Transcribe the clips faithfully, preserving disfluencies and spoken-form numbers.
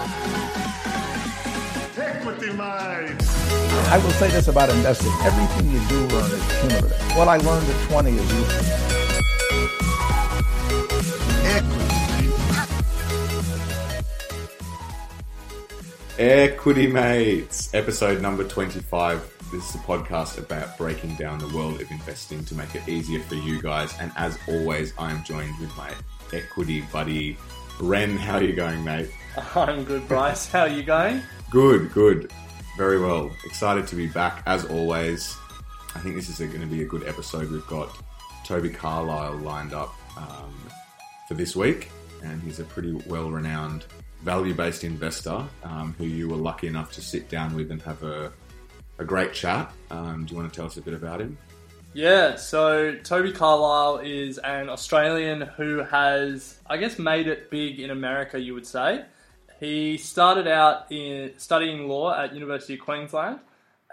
Equity mate. I will say this about investing. Everything you do learn is cumulative. What I learned at twenty is useful. Equity Mates, episode number twenty-five. This is a podcast about breaking down the world of investing to make it easier for you guys. And as always, I am joined with my equity buddy, Ren. How are you going, mate? I'm good, Bryce. How are you going? Good, good. Very well. Excited to be back, as always. I think this is going to be a good episode. We've got Toby Carlisle lined up um, for this week, and he's a pretty well-renowned value-based investor um, who you were lucky enough to sit down with and have a, a great chat. Um, do you want to tell us a bit about him? Yeah, so Toby Carlisle is an Australian who has, I guess, made it big in America, you would say. He started out in studying law at University of Queensland,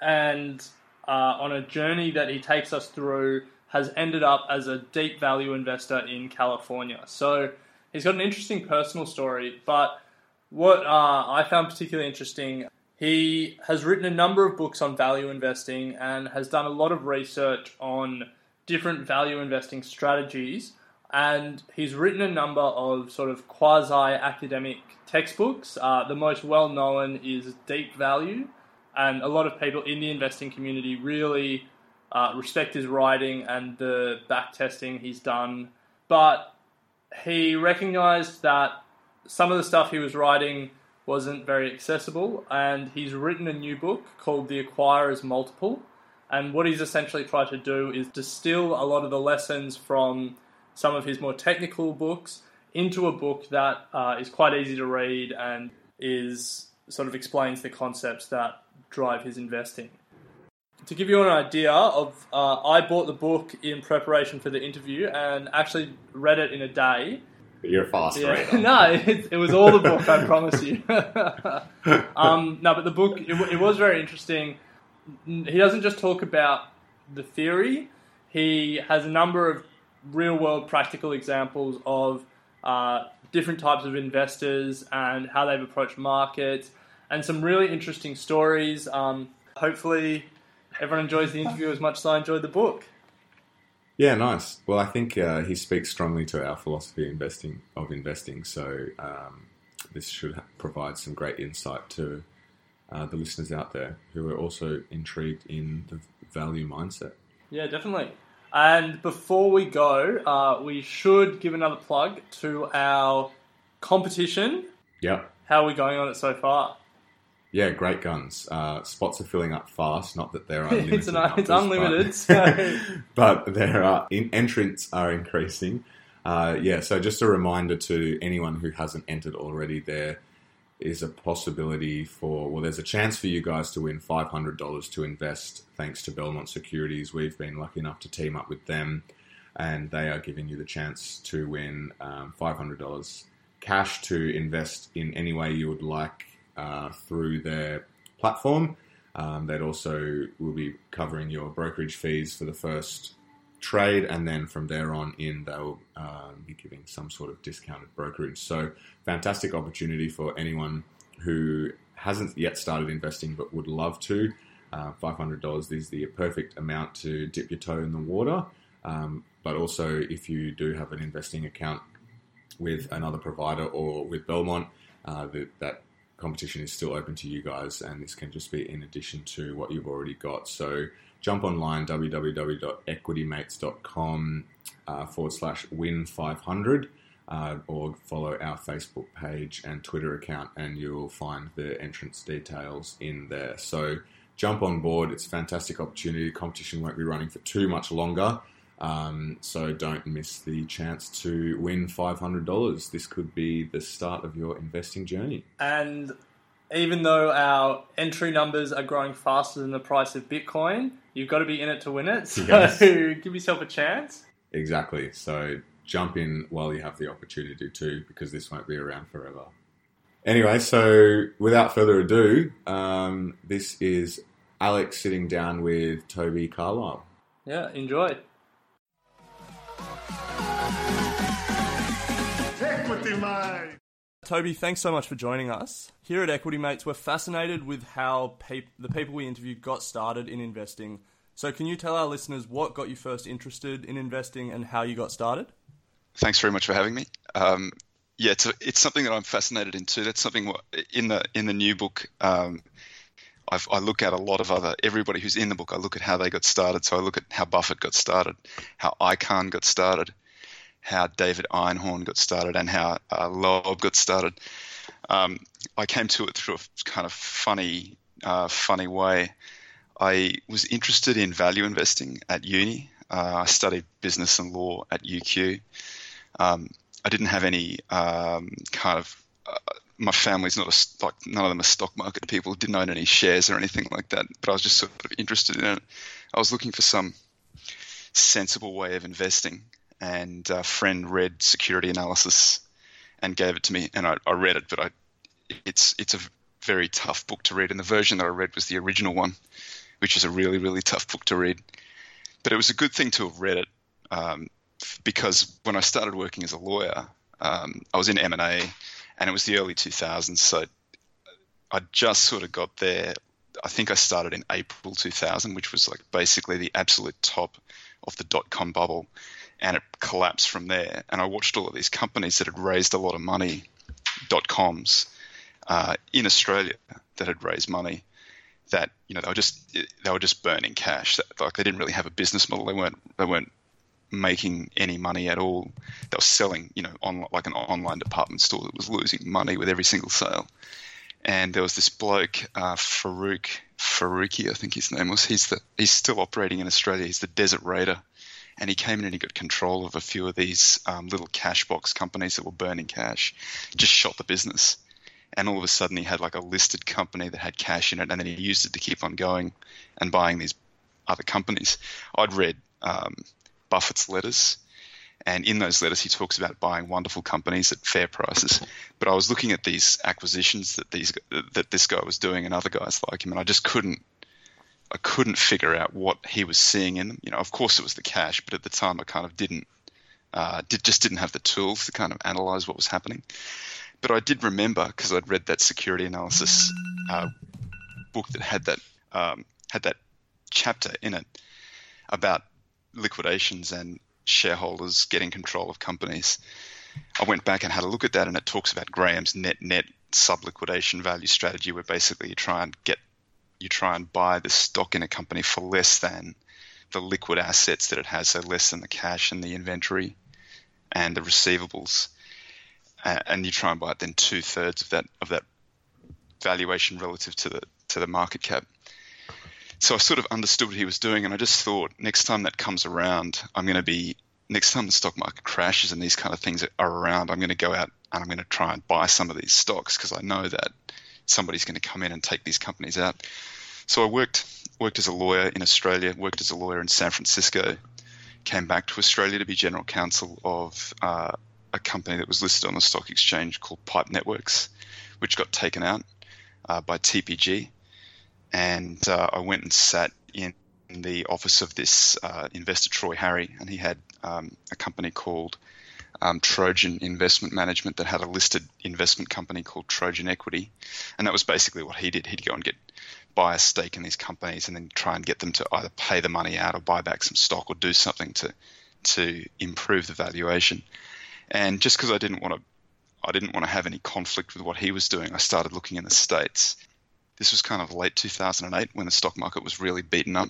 and uh, on a journey that he takes us through, has ended up as a deep value investor in California. So he's got an interesting personal story, but what uh, I found particularly interesting, he has written a number of books on value investing and has done a lot of research on different value investing strategies. And he's written a number of sort of quasi-academic textbooks. Uh, the most well-known is Deep Value, and a lot of people in the investing community really uh, respect his writing and the back-testing he's done. But he recognised that some of the stuff he was writing wasn't very accessible, and he's written a new book called The Acquirer's Multiple. And what he's essentially tried to do is distill a lot of the lessons from some of his more technical books into a book that uh, is quite easy to read and is sort of explains the concepts that drive his investing. To give you an idea of, uh, I bought the book in preparation for the interview and actually read it in a day. You're a fast Yeah. reader. No, it, it was all the book, I promise you. um, no, but the book, it, it was very interesting. He doesn't just talk about the theory. He has a number of real-world practical examples of uh, different types of investors and how they've approached markets, and some really interesting stories. Um, hopefully, everyone enjoys the interview as much as I enjoyed the book. Yeah, nice. Well, I think uh, he speaks strongly to our philosophy of investing, of investing. So um, this should ha- provide some great insight to uh, the listeners out there who are also intrigued in the value mindset. Yeah, definitely. And before we go, uh, we should give another plug to our competition. Yep. How are we going on it so far? Yeah, great guns. Uh, spots are filling up fast. Not that they're unlimited. it's, an, numbers, it's unlimited. But, So. but there are in, entrants are increasing. Uh, yeah, so just a reminder to anyone who hasn't entered already, there is a possibility for, well, there's a chance for you guys to win five hundred dollars to invest thanks to Belmont Securities. We've been lucky enough to team up with them, and they are giving you the chance to win um, five hundred dollars cash to invest in any way you would like uh, through their platform. Um, they'd also will be covering your brokerage fees for the first trade, and then from there on in, they'll uh, be giving some sort of discounted brokerage. So fantastic opportunity for anyone who hasn't yet started investing but would love to. Uh, five hundred dollars is the perfect amount to dip your toe in the water. Um, but also, if you do have an investing account with another provider or with Belmont, uh, the, that competition is still open to you guys, and this can just be in addition to what you've already got. So jump online, www.equitymates.com uh, forward slash win 500, uh, or follow our Facebook page and Twitter account, and you'll find the entrance details in there. So jump on board. It's a fantastic opportunity. The competition won't be running for too much longer, um, so don't miss the chance to win five hundred dollars. This could be the start of your investing journey. And even though our entry numbers are growing faster than the price of Bitcoin, you've got to be in it to win it. So yes. Give yourself a chance. Exactly. So jump in while you have the opportunity to, because this won't be around forever. Anyway, so without further ado, um, this is Alex sitting down with Toby Carlisle. Yeah, enjoy. Equity mate. Toby, thanks so much for joining us. Here at Equity Mates, we're fascinated with how pe- the people we interviewed got started in investing. So can you tell our listeners what got you first interested in investing and how you got started? Thanks very much for having me. Um, yeah, it's, a, it's something that I'm fascinated in too. That's something what, in the in the new book, um, I've, I look at a lot of other, everybody who's in the book, I look at how they got started. So I look at how Buffett got started, how Icahn got started, how David Einhorn got started, and how uh, Loeb got started. Um, I came to it through a kind of funny, uh, funny way. I was interested in value investing at uni. Uh, I studied business and law at U Q. Um, I didn't have any um, kind of uh, my family's not a like none of them are stock market people. Didn't own any shares or anything like that. But I was just sort of interested in it. I was looking for some sensible way of investing, and a friend read Security Analysis and gave it to me, and I, I read it. But I, it's it's a very tough book to read, and the version that I read was the original one, which is a really really tough book to read. But it was a good thing to have read it. Um, Because when I started working as a lawyer, um, I was in M and A, and it was the early two thousands. So I just sort of got there. I think I started in April two thousand, which was like basically the absolute top of the dot-com bubble, and it collapsed from there. And I watched all of these companies that had raised a lot of money, dot-coms, uh, in Australia that had raised money. That you know they were just they were just burning cash. Like they didn't really have a business model. They weren't they weren't making any money at all. They were selling, you know, on like an online department store that was losing money with every single sale. And there was this bloke, uh, Farouk Faruqi, I think his name was. He's the he's still operating in Australia. He's the Desert Raider, and he came in and he got control of a few of these um, little cash box companies that were burning cash. Just shot the business, and all of a sudden he had like a listed company that had cash in it, and then he used it to keep on going and buying these other companies. I'd read Um, Buffett's letters, and in those letters he talks about buying wonderful companies at fair prices. But I was looking at these acquisitions that these that this guy was doing and other guys like him, and I just couldn't I couldn't figure out what he was seeing in them. You know, of course it was the cash, but at the time I kind of didn't uh, did just didn't have the tools to kind of analyze what was happening. But I did remember, because I'd read that Security Analysis uh, book that had that um, had that chapter in it about liquidations and shareholders getting control of companies. I went back and had a look at that, and it talks about Graham's net net sub-liquidation value strategy, where basically you try and get you try and buy the stock in a company for less than the liquid assets that it has, so less than the cash and the inventory and the receivables, uh, and you try and buy it then two thirds of that of that valuation relative to the to the market cap. So I sort of understood what he was doing, and I just thought, next time that comes around, I'm going to be, next time the stock market crashes and these kind of things are around, I'm going to go out and I'm going to try and buy some of these stocks, because I know that somebody's going to come in and take these companies out. So I worked worked as a lawyer in Australia, worked as a lawyer in San Francisco, came back to Australia to be general counsel of uh, a company that was listed on the stock exchange called Pipe Networks, which got taken out uh, by T P G. And uh, I went and sat in the office of this uh, investor, Troy Harry, and he had um, a company called um, Trojan Investment Management that had a listed investment company called Trojan Equity. And that was basically what he did. He'd go and get buy a stake in these companies and then try and get them to either pay the money out or buy back some stock or do something to to improve the valuation. And just because I didn't want to I didn't want to have any conflict with what he was doing, I started looking in the States. This was kind of late two thousand eight when the stock market was really beaten up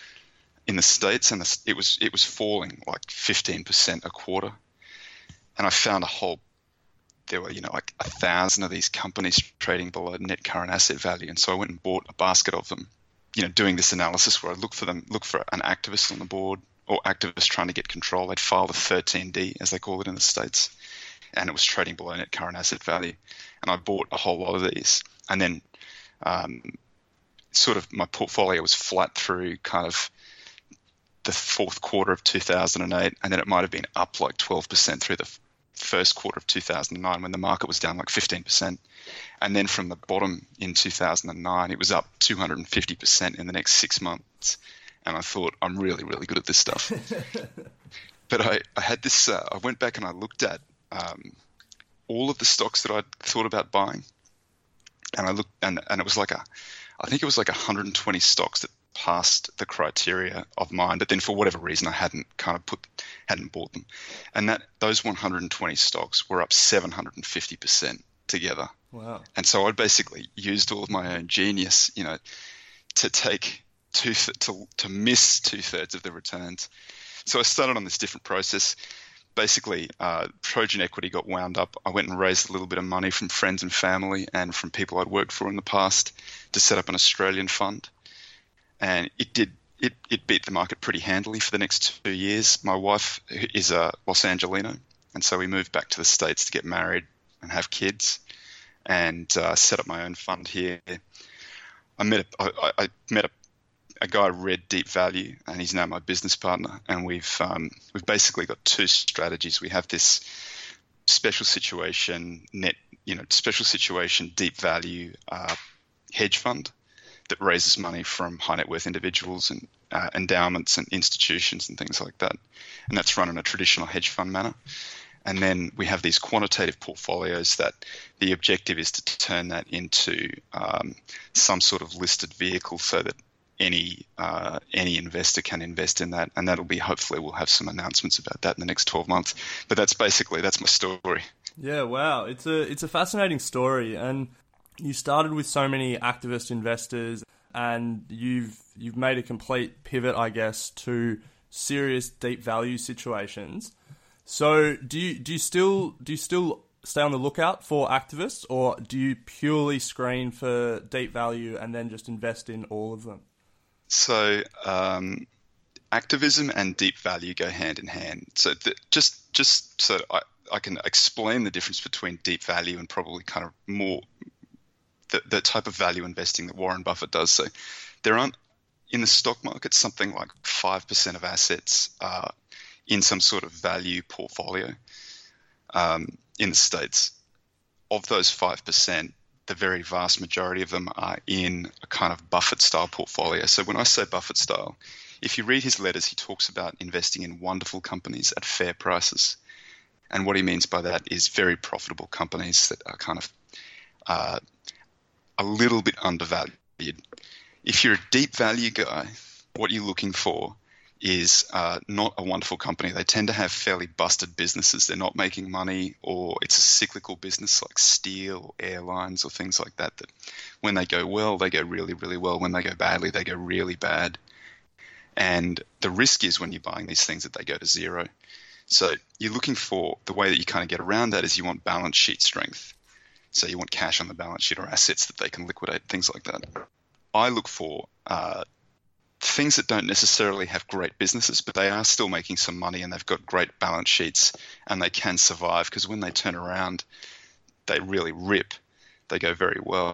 in the States, and the, it was it was falling like fifteen percent a quarter. And I found a whole, there were, you know, like a thousand of these companies trading below net current asset value. And so I went and bought a basket of them, you know, doing this analysis where I look for them, look for an activist on the board or activists trying to get control. They'd filed a thirteen D, as they call it in the States, and it was trading below net current asset value. And I bought a whole lot of these. And then Um, sort of my portfolio was flat through kind of the fourth quarter of two thousand eight, and then it might have been up like twelve percent through the f- first quarter of two thousand nine when the market was down like fifteen percent. And then from the bottom in two thousand nine, it was up two hundred fifty percent in the next six months. And I thought, I'm really, really good at this stuff. But I, I had this, uh, I went back and I looked at um, all of the stocks that I'd thought about buying, and I looked, and, and it was like a, I think it was like one hundred twenty stocks that passed the criteria of mine, but then for whatever reason I hadn't kind of put, hadn't bought them, and that those one hundred twenty stocks were up seven hundred fifty percent together. Wow! And so I basically used all of my own genius, you know, to take two th- to to miss two thirds of the returns. So I started on this different process. Basically, uh, Trojan Equity got wound up. I went and raised a little bit of money from friends and family and from people I'd worked for in the past to set up an Australian fund. And it did it, it beat the market pretty handily for the next two years. My wife is a Los Angelino, and so we moved back to the States to get married and have kids, and uh, set up my own fund here. I met a, I, I met a a guy read Deep Value, and he's now my business partner. And we've um, we've basically got two strategies. We have this special situation net, you know, special situation deep value uh, hedge fund that raises money from high net worth individuals and uh, endowments and institutions and things like that. And that's run in a traditional hedge fund manner. And then we have these quantitative portfolios that the objective is to turn that into um, some sort of listed vehicle so that any uh, any investor can invest in that, and that'll be, hopefully we'll have some announcements about that in the next twelve months. But that's basically, that's my story. Yeah, wow. It's a it's a fascinating story, and you started with so many activist investors, and you've you've made a complete pivot, I guess, to serious deep value situations. So do you do you still do you still stay on the lookout for activists, or do you purely screen for deep value and then just invest in all of them? So um, activism and deep value go hand in hand. So the, just just so I, I can explain the difference between deep value and probably kind of more the, the type of value investing that Warren Buffett does. So there aren't, in the stock market, something like five percent of assets are in some sort of value portfolio um, in the States. Of those five percent, the very vast majority of them are in a kind of Buffett-style portfolio. So when I say Buffett-style, if you read his letters, he talks about investing in wonderful companies at fair prices. And what he means by that is very profitable companies that are kind of uh, a little bit undervalued. If you're a deep value guy, what you're looking for is uh, not a wonderful company. They tend to have fairly busted businesses. They're not making money, or it's a cyclical business like steel or airlines or things like that, that when they go well, they go really, really well. When they go badly, they go really bad. And the risk is when you're buying these things that they go to zero. So you're looking for, the way that you kind of get around that is you want balance sheet strength. So you want cash on the balance sheet or assets that they can liquidate, things like that. I look for uh, things that don't necessarily have great businesses, but they are still making some money and they've got great balance sheets and they can survive, because when they turn around, they really rip. They go very well.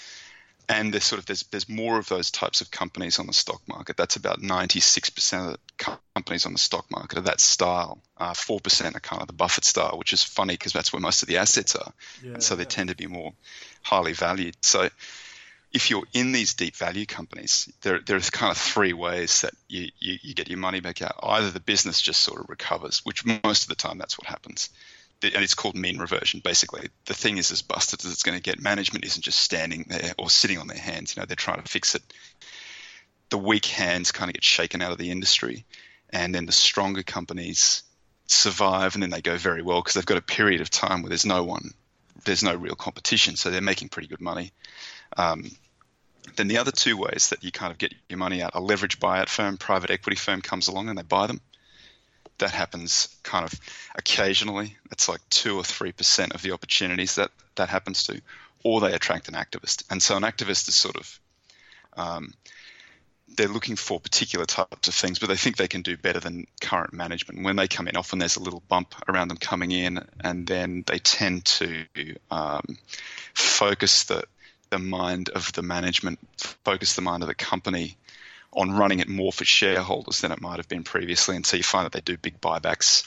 And there's sort of there's there's more of those types of companies on the stock market. That's about ninety-six percent of the companies on the stock market are that style. Uh, four percent are kind of the Buffett style, which is funny because that's where most of the assets are. Yeah, and so they yeah. tend to be more highly valued. So if you're in these deep value companies, there there's kind of three ways that you, you, you get your money back out. Either the business just sort of recovers, which most of the time that's what happens. And it's called mean reversion. Basically, the thing is as busted as it's going to get. Management isn't just standing there or sitting on their hands. You know, they're trying to fix it. The weak hands kind of get shaken out of the industry, and then the stronger companies survive, and then they go very well because they've got a period of time where there's no one, there's no real competition, so they're making pretty good money. Um, then the other two ways that you kind of get your money out, a leverage buyout firm, private equity firm comes along and they buy them. That happens kind of occasionally. It's like two or three percent of the opportunities that that happens to, or they attract an activist. And so an activist is sort of, um, they're looking for particular types of things, but they think they can do better than current management. When they come in, often there's a little bump around them coming in, and then they tend to um, focus the the mind of the management, focus the mind of the company on running it more for shareholders than it might have been previously. And so you find that they do big buybacks.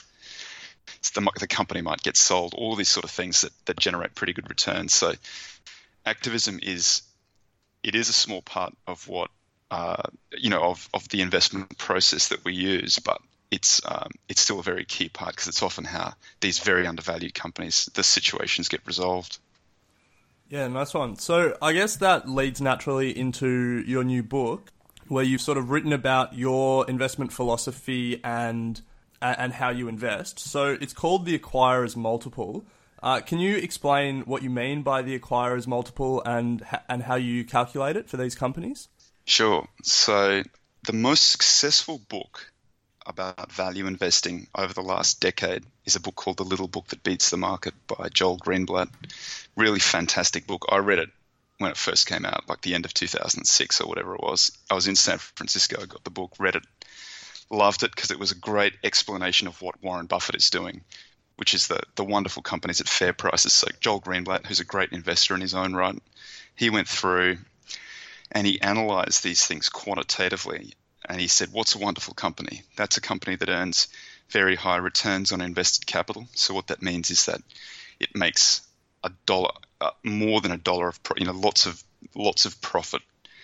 So the, the company might get sold, all these sort of things that, that generate pretty good returns. So activism is, it is a small part of what, uh, you know, of, of the investment process that we use, but it's um, it's still a very key part because it's often how these very undervalued companies, the situations get resolved. Yeah, nice one. So I guess that leads naturally into your new book, where you've sort of written about your investment philosophy and and how you invest. So it's called The Acquirer's Multiple. Uh, can you explain what you mean by the acquirer's multiple and and how you calculate it for these companies? Sure. So the most successful book about value investing over the last decade is a book called The Little Book That Beats the Market by Joel Greenblatt. Really fantastic book. I read it when it first came out, like the end of two thousand six or whatever it was. I was in San Francisco, I got the book, read it, loved it because it was a great explanation of what Warren Buffett is doing, which is the, the wonderful companies at fair prices. So Joel Greenblatt, who's a great investor in his own right, he went through and he analyzed these things quantitatively. And he said, what's a wonderful company? That's a company that earns very high returns on invested capital. So what that means is that it makes a dollar, uh, more than a dollar of, pro- you know, lots of lots of profit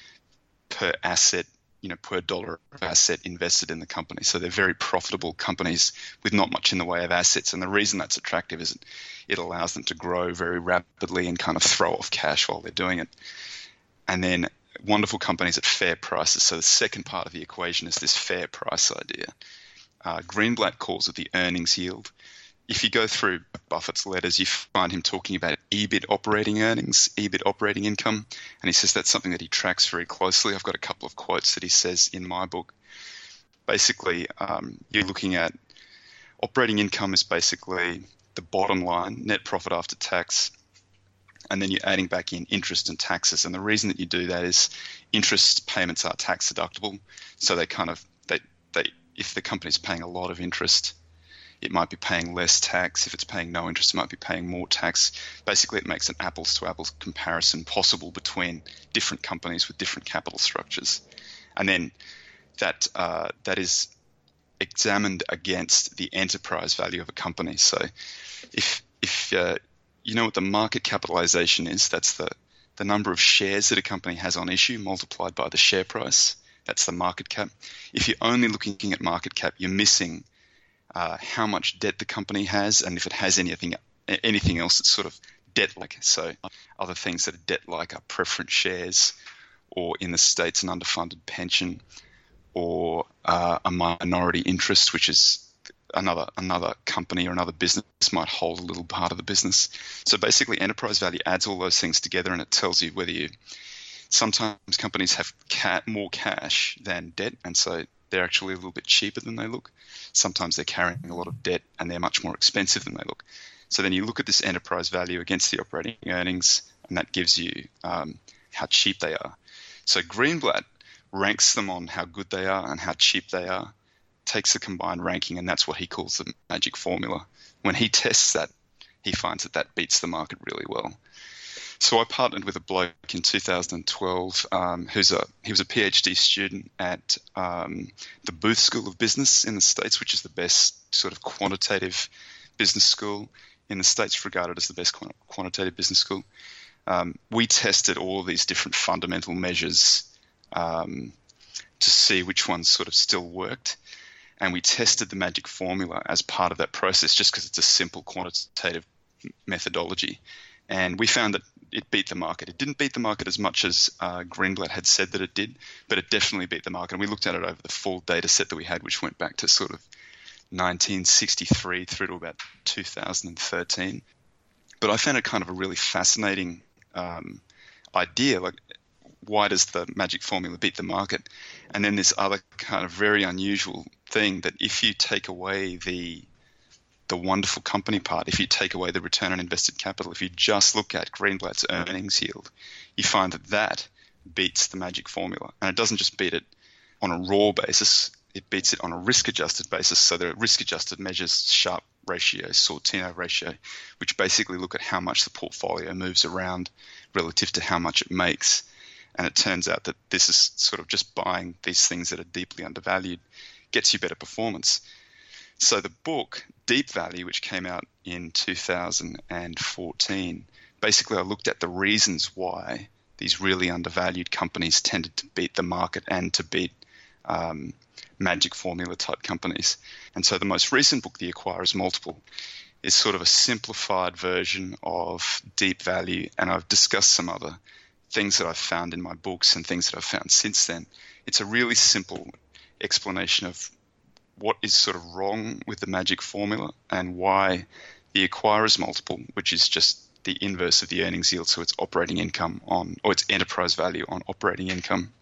per asset, you know, per dollar of asset invested in the company. So they're very profitable companies with not much in the way of assets. And the reason that's attractive is it, it allows them to grow very rapidly and kind of throw off cash while they're doing it. And then wonderful companies at fair prices. So the second part of the equation is this fair price idea. Uh, Greenblatt calls it the earnings yield. If you go through Buffett's letters, you find him talking about E B I T operating earnings, E B I T operating income, and he says that's something that he tracks very closely. I've got a couple of quotes that he says in my book. Basically, um, you're looking at operating income is basically the bottom line, net profit after tax, and then you're adding back in interest and taxes. And the reason that you do that is interest payments are tax deductible. So they kind of, they, they, if the company's paying a lot of interest, it might be paying less tax. If it's paying no interest, it might be paying more tax. Basically, it makes an apples to apples comparison possible between different companies with different capital structures. And then that, uh, that is examined against the enterprise value of a company. So if, if, uh, you know what the market capitalization is? That's the, the number of shares that a company has on issue multiplied by the share price. That's the market cap. If you're only looking at market cap, you're missing uh, how much debt the company has, and if it has anything anything else that's sort of debt-like. So other things that are debt-like are preference shares, or in the States, an underfunded pension, or uh, a minority interest, which is another another company or another business might hold a little part of the business. So basically enterprise value adds all those things together, and it tells you whether you sometimes companies have ca- more cash than debt, and so they're actually a little bit cheaper than they look. Sometimes they're carrying a lot of debt and they're much more expensive than they look. So then you look at this enterprise value against the operating earnings, and that gives you um, how cheap they are. So Greenblatt ranks them on how good they are and how cheap they are, takes the combined ranking, and that's what he calls the magic formula. When he tests that, he finds that that beats the market really well. So I partnered with a bloke in two thousand twelve um, who's a he was a PhD student at um, the Booth School of Business in the States, which is the best sort of quantitative business school in the States, regarded as the best quantitative business school. Um, we tested all of these different fundamental measures um, to see which ones sort of still worked. And we tested the magic formula as part of that process just because it's a simple quantitative methodology. And we found that it beat the market. It didn't beat the market as much as uh, Greenblatt had said that it did, but it definitely beat the market. And we looked at it over the full data set that we had, which went back to sort of nineteen sixty-three through to about two thousand thirteen. But I found it kind of a really fascinating um, idea. Like, why does the magic formula beat the market? And then this other kind of very unusual thing that if you take away the the wonderful company part, if you take away the return on invested capital, if you just look at Greenblatt's earnings yield, you find that that beats the magic formula. And it doesn't just beat it on a raw basis, it beats it on a risk-adjusted basis. So the risk-adjusted measures Sharpe ratio, Sortino ratio, which basically look at how much the portfolio moves around relative to how much it makes. And it turns out that this is sort of just buying these things that are deeply undervalued gets you better performance. So the book, Deep Value, which came out in two thousand fourteen, basically I looked at the reasons why these really undervalued companies tended to beat the market and to beat um, magic formula type companies. And so the most recent book, The Acquirer's Multiple, is sort of a simplified version of deep value. And I've discussed some other things that I've found in my books and things that I've found since then. It's a really simple explanation of what is sort of wrong with the magic formula and why the acquirer's multiple, which is just the inverse of the earnings yield, so it's operating income on, or it's enterprise value on operating income.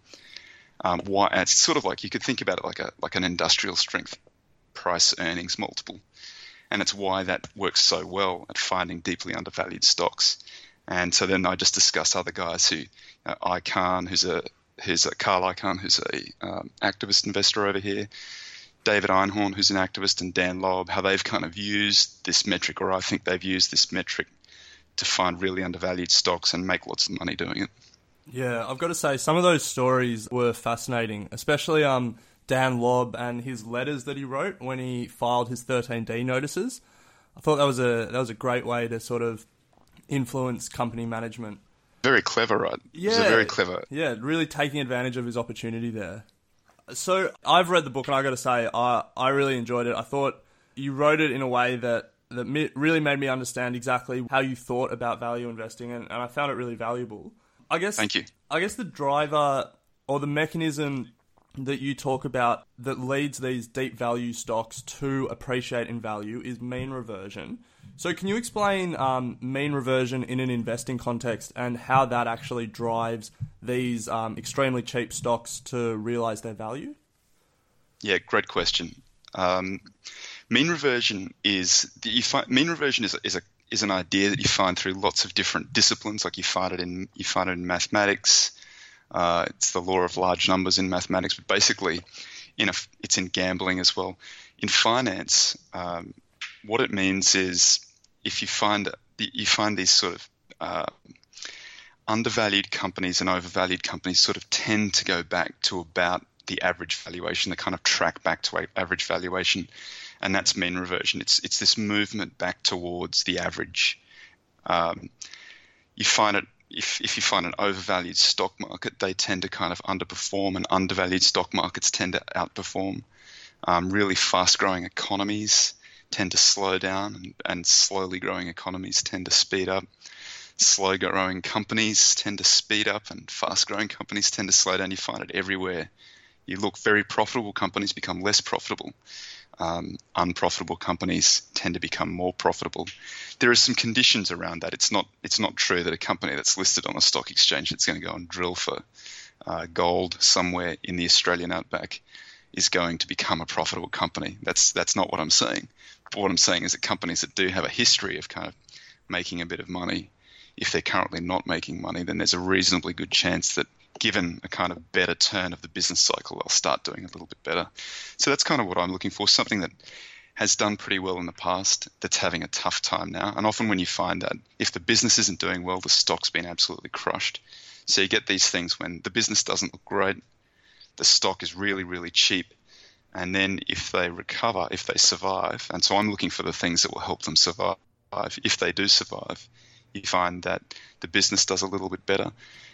Um, why it's sort of like, you could think about it like a like an industrial strength price earnings multiple, and it's why that works so well at finding deeply undervalued stocks. And so then I just discuss other guys who, uh, Icahn, who's a who's a Carl Icahn, who's a um, activist investor over here, David Einhorn, who's an activist, and Dan Loeb, how they've kind of used this metric, or I think they've used this metric to find really undervalued stocks and make lots of money doing it. Yeah, I've got to say, some of those stories were fascinating, especially um, Dan Loeb and his letters that he wrote when he filed his thirteen D notices. I thought that was a that was a great way to sort of influence company management. Very clever, right? Yeah, it was a very clever. Yeah, really taking advantage of his opportunity there. So I've read the book, and I got to say, I I really enjoyed it. I thought you wrote it in a way that that me, really made me understand exactly how you thought about value investing, and, and I found it really valuable. I guess. Thank you. I guess the driver or the mechanism that you talk about that leads these deep value stocks to appreciate in value is mean reversion. So can you explain um, mean reversion in an investing context and how that actually drives these um, extremely cheap stocks to realize their value? Yeah, great question. Um, mean reversion is you find mean reversion is a, is a is an idea that you find through lots of different disciplines. Like you find it in you find it in mathematics. Uh, it's the law of large numbers in mathematics, but basically, in a, it's in gambling as well. In finance, um, what it means is if you find you find these sort of uh, undervalued companies and overvalued companies sort of tend to go back to about the average valuation. They kind of track back to average valuation, and that's mean reversion. It's it's this movement back towards the average. Um, you find it if if you find an overvalued stock market, they tend to kind of underperform, and undervalued stock markets tend to outperform. Um, really fast-growing economies tend to slow down, and, and slowly growing economies tend to speed up. Slow-growing companies tend to speed up, and fast-growing companies tend to slow down. You find it everywhere. You look, very profitable companies become less profitable. Um, unprofitable companies tend to become more profitable. There are some conditions around that. It's not it's not true that a company that's listed on a stock exchange that's going to go and drill for uh, gold somewhere in the Australian outback is going to become a profitable company. That's that's not what I'm saying. But what I'm saying is that companies that do have a history of kind of making a bit of money, if they're currently not making money, then there's a reasonably good chance that given a kind of better turn of the business cycle, they'll start doing a little bit better. So that's kind of what I'm looking for, something that has done pretty well in the past that's having a tough time now. And often when you find that if the business isn't doing well, the stock's been absolutely crushed. So you get these things when the business doesn't look great, the stock is really, really cheap. And then if they recover, if they survive, and so I'm looking for the things that will help them survive. If they do survive, you find that the business does a little bit better,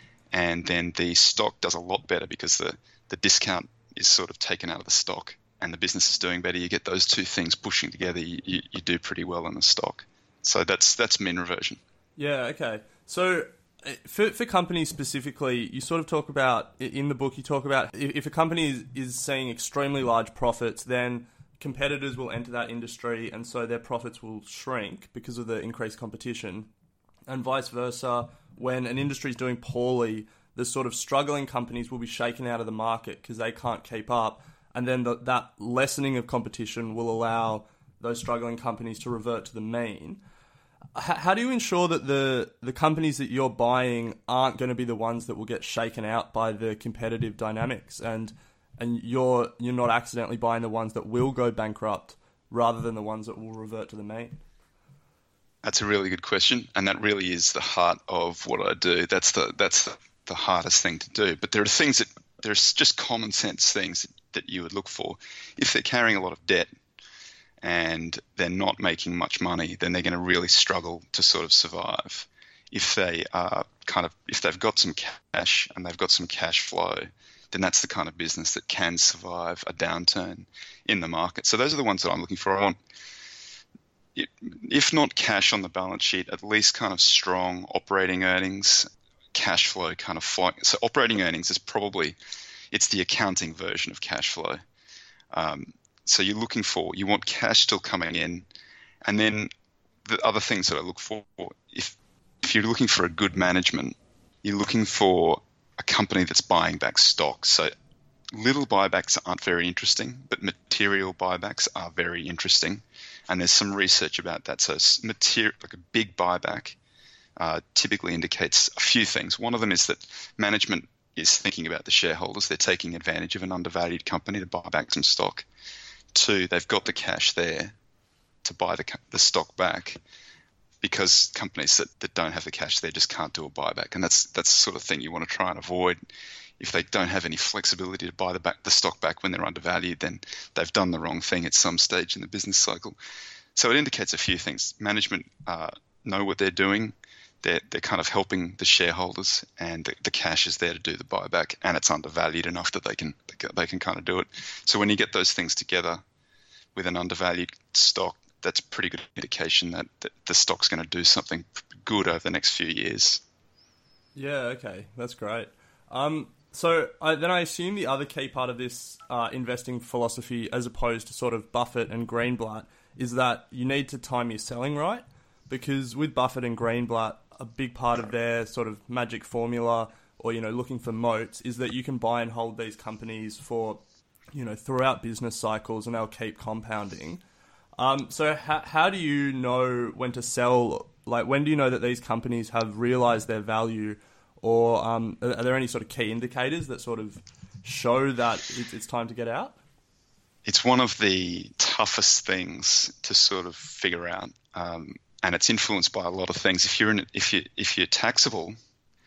and then the stock does a lot better because the, the discount is sort of taken out of the stock and the business is doing better. You get those two things pushing together, you, you, you do pretty well in the stock. So that's that's mean reversion. Yeah, okay. So for, for companies specifically, you sort of talk about, in the book, you talk about if a company is, is seeing extremely large profits, then competitors will enter that industry and so their profits will shrink because of the increased competition. And vice versa, when an industry is doing poorly, the sort of struggling companies will be shaken out of the market because they can't keep up. And then the, that lessening of competition will allow those struggling companies to revert to the mean. H- how do you ensure that the, the companies that you're buying aren't going to be the ones that will get shaken out by the competitive dynamics, and and you're you're not accidentally buying the ones that will go bankrupt rather than the ones that will revert to the mean? That's a really good question, and that really is the heart of what I do. That's the that's the, the hardest thing to do. But there are things that there's just common sense things that, that you would look for. If they're carrying a lot of debt and they're not making much money, then they're going to really struggle to sort of survive. If they are kind of if they've got some cash and they've got some cash flow, then that's the kind of business that can survive a downturn in the market. So those are the ones that I'm looking for. I want, if not cash on the balance sheet, at least kind of strong operating earnings, cash flow kind of flying. So operating earnings is probably, it's the accounting version of cash flow. Um, so you're looking for, you want cash still coming in. And then the other things that I look for, if if you're looking for a good management, you're looking for a company that's buying back stock. So little buybacks aren't very interesting, but material buybacks are very interesting. And there's some research about that. So material, like a big buyback uh, typically indicates a few things. One of them is that management is thinking about the shareholders. They're taking advantage of an undervalued company to buy back some stock. Two, they've got the cash there to buy the, the stock back, because companies that, that don't have the cash, they just can't do a buyback. And that's that's the sort of thing you want to try and avoid. If they don't have any flexibility to buy the back the stock back when they're undervalued, then they've done the wrong thing at some stage in the business cycle. So it indicates a few things. Management uh, know what they're doing. They're, they're kind of helping the shareholders, and the, the cash is there to do the buyback, and it's undervalued enough that they can they can kind of do it. So when you get those things together with an undervalued stock, that's a pretty good indication that, that the stock's going to do something good over the next few years. Yeah, okay. That's great. Um, so I, then I assume the other key part of this uh, investing philosophy, as opposed to sort of Buffett and Greenblatt, is that you need to time your selling right. Because with Buffett and Greenblatt, a big part of their sort of magic formula, or, you know, looking for moats, is that you can buy and hold these companies for, you know, throughout business cycles, and they'll keep compounding. Um, so how, how do you know when to sell? Like, when do you know that these companies have realized their value, or um, are there any sort of key indicators that sort of show that it's, it's time to get out? It's one of the toughest things to sort of figure out, um, and it's influenced by a lot of things. If you're in, if you if you're taxable,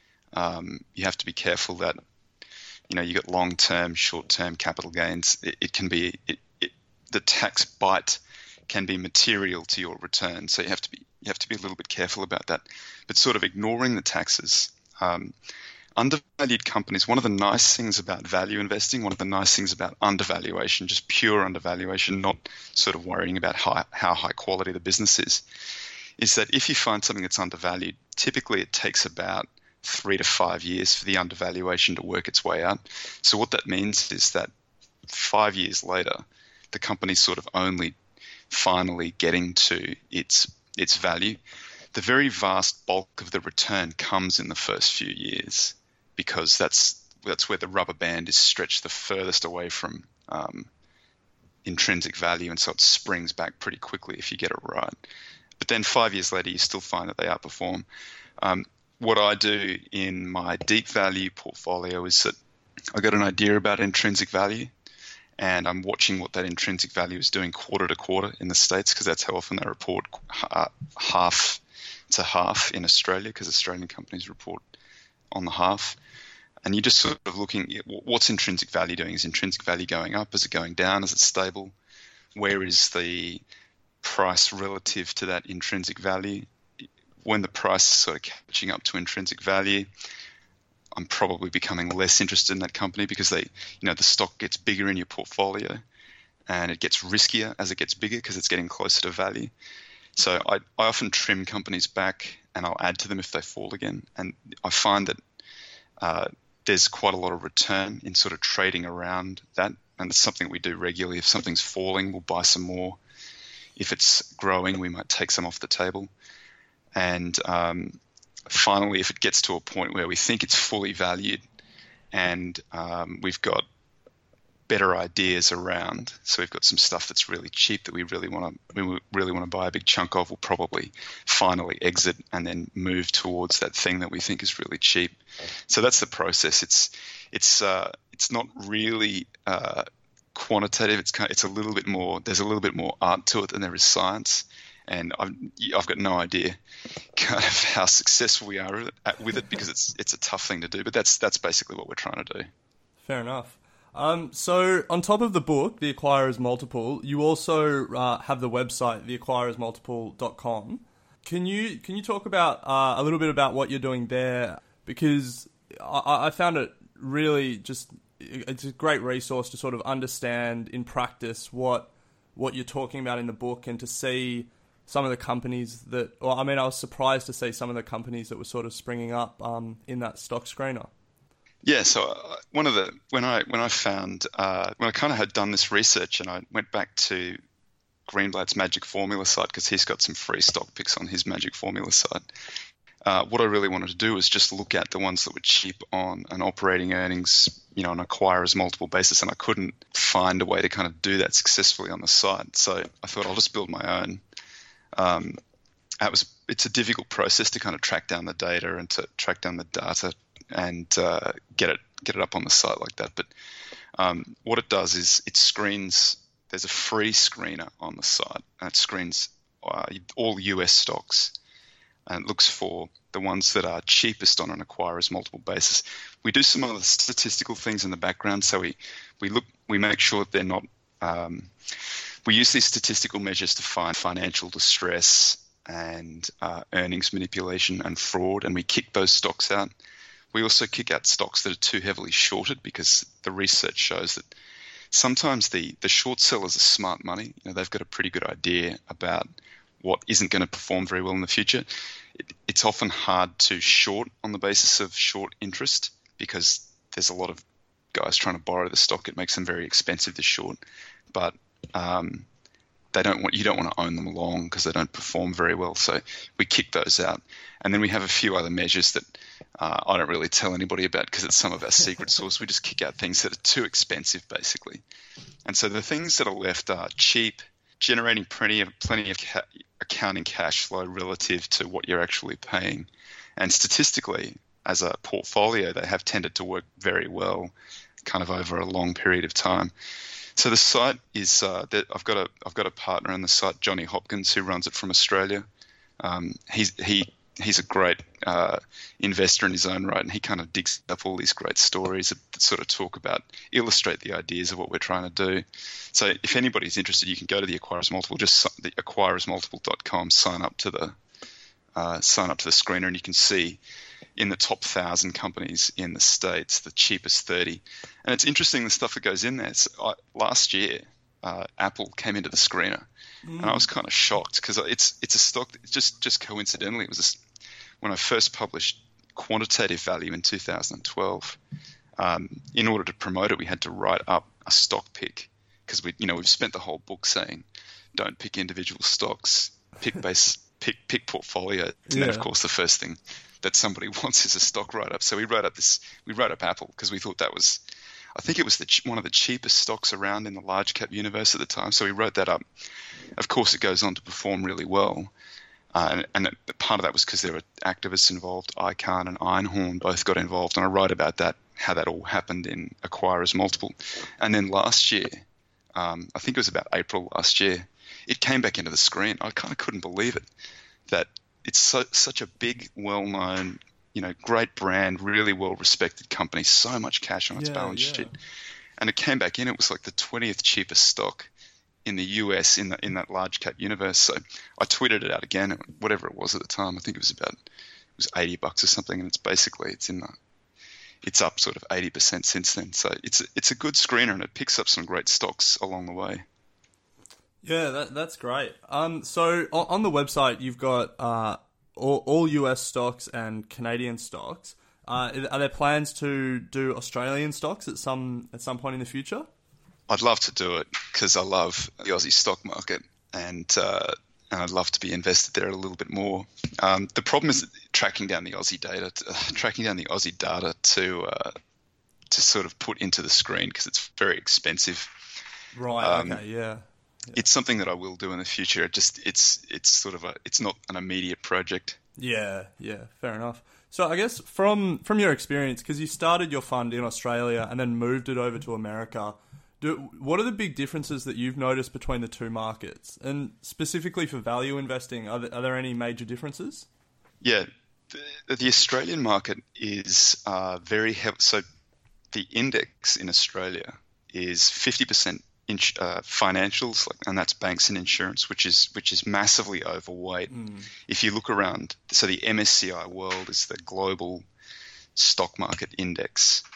um, you have to be careful that, you know, you got long-term, short-term capital gains. It, it can be it, it, the tax bite can be material to your return, so you have to be you have to be a little bit careful about that. But sort of ignoring the taxes, um, undervalued companies. One of the nice things about value investing, one of the nice things about undervaluation, just pure undervaluation, not sort of worrying about high, how high quality the business is, is that if you find something that's undervalued, typically it takes about three to five years for the undervaluation to work its way out. So what that means is that five years later, the company's sort of only finally getting to its its value. The very vast bulk of the return comes in the first few years, because that's that's where the rubber band is stretched the furthest away from um, intrinsic value, and so it springs back pretty quickly if you get it right. But then five years later, you still find that they outperform. Um, what I do in my deep value portfolio is that I got an idea about intrinsic value, and I'm watching what that intrinsic value is doing quarter to quarter in the States, because that's how often they report uh, half to half in Australia, because Australian companies report on the half. And you're just sort of looking at what's intrinsic value doing. Is intrinsic value going up? Is it going down? Is it stable? Where is the price relative to that intrinsic value? When the price is sort of catching up to intrinsic value, I'm probably becoming less interested in that company, because they, you know, the stock gets bigger in your portfolio, and it gets riskier as it gets bigger because it's getting closer to value. So I, I often trim companies back, and I'll add to them if they fall again. And I find that uh, there's quite a lot of return in sort of trading around that, and it's something we do regularly. If something's falling, we'll buy some more. If it's growing, we might take some off the table. And um, finally, if it gets to a point where we think it's fully valued, and um, we've got better ideas around, so we've got some stuff that's really cheap that we really want to we really want to buy a big chunk of, we'll probably finally exit and then move towards that thing that we think is really cheap. So that's the process. It's it's uh, it's not really uh, quantitative. It's kind of, it's a little bit more. There's a little bit more art to it than there is science. And I've, I've got no idea kind of how successful we are with it, because it's it's a tough thing to do. But that's that's basically what we're trying to do. Fair enough. Um, so on top of the book, The Acquirer's Multiple, you also uh, have the website, the acquirers multiple dot com. Can you can you talk about uh, a little bit about what you're doing there? Because I, I found it really just it's a great resource to sort of understand in practice what what you're talking about in the book, and to see some of the companies that, well, I mean, I was surprised to see some of the companies that were sort of springing up um, in that stock screener. Yeah, so uh, one of the when I when I found uh, when I kind of had done this research, and I went back to Greenblatt's Magic Formula site, because he's got some free stock picks on his Magic Formula site. Uh, what I really wanted to do was just look at the ones that were cheap on an operating earnings, you know, an acquirer's multiple basis, and I couldn't find a way to kind of do that successfully on the site. So I thought I'll just build my own. Um, that was it's a difficult process to kind of track down the data and to track down the data and uh, get it get it up on the site like that. But um, what it does is it screens. There's a free screener on the site, and it screens uh, all U S stocks, and it looks for the ones that are cheapest on an acquirer's multiple basis. We do some other statistical things in the background, so we we look we make sure that they're not. Um, we use these statistical measures to find financial distress and uh, earnings manipulation and fraud, and we kick those stocks out. We also kick out stocks that are too heavily shorted, because the research shows that sometimes the, the short sellers are smart money. You know, they've got a pretty good idea about what isn't going to perform very well in the future. It, it's often hard to short on the basis of short interest, because there's a lot of guys trying to borrow the stock. It makes them very expensive to short, but um, they don't want you don't want to own them long because they don't perform very well. So we kick those out, and then we have a few other measures that uh, I don't really tell anybody about because it's some of our secret sauce. We just kick out things that are too expensive, basically. And so the things that are left are cheap, generating plenty of plenty of ca- accounting cash flow relative to what you're actually paying, and statistically, as a portfolio, they have tended to work very well, kind of over a long period of time. So the site is uh, that I've got a I've got a partner on the site, Johnny Hopkins, who runs it from Australia. Um, he's he he's a great uh, investor in his own right, and he kind of digs up all these great stories that sort of talk about, illustrate the ideas of what we're trying to do. So if anybody's interested, you can go to the Acquirers Multiple, just the acquirers multiple dot com, sign up to the uh, sign up to the screener, and you can see in the top thousand companies in the States, the cheapest thirty. And it's interesting the stuff that goes in there. So I, last year, uh, Apple came into the screener, mm. and I was kind of shocked because it's it's a stock that just just coincidentally it was a, when I first published Quantitative Value in two thousand twelve. Um, in order to promote it, we had to write up a stock pick because we you know we've spent the whole book saying don't pick individual stocks, pick base pick pick portfolios, and yeah. then of course the first thing that somebody wants is a stock write-up. So we wrote up this, we wrote up Apple because we thought that was, I think it was the one of the cheapest stocks around in the large cap universe at the time. So we wrote that up. Of course, it goes on to perform really well. Uh, and, and part of that was because there were activists involved. Icahn and Einhorn both got involved. And I write about that, how that all happened in Acquirers Multiple. And then last year, um, I think it was about April last year, it came back into the screen. I kind of couldn't believe it, that it's so, such a big, well-known, you know, great brand, really well-respected company, so much cash on its yeah, balance yeah. sheet. And it came back in, it was like the twentieth cheapest stock in the U S in, the, in that large cap universe. So I tweeted it out again, whatever it was at the time. I think it was about, it was eighty bucks or something. And it's basically, it's in the, it's up sort of eighty percent since then. So it's, it's a good screener, and it picks up some great stocks along the way. Yeah, that, that's great. Um, so on, on the website, you've got uh, all, all U S stocks and Canadian stocks. Uh, are there plans to do Australian stocks at some at some point in the future? I'd love to do it because I love the Aussie stock market, and uh, and I'd love to be invested there a little bit more. Um, the problem is tracking down the Aussie data, to, uh, tracking down the Aussie data to uh, to sort of put into the screen because it's very expensive. Right. Um, okay. Yeah. Yeah. It's something that I will do in the future. It just it's it's sort of a it's not an immediate project. Yeah, yeah, fair enough. So I guess from from your experience, because you started your fund in Australia and then moved it over to America, do, what are the big differences that you've noticed between the two markets, and specifically for value investing? Are there, are there any major differences? Yeah, the, the Australian market is uh, very heavy. So the index in Australia is fifty percent. In, uh, financials, like, and that's banks and insurance, which is which is massively overweight. Mm. If you look around, so the M S C I World is the global stock market index.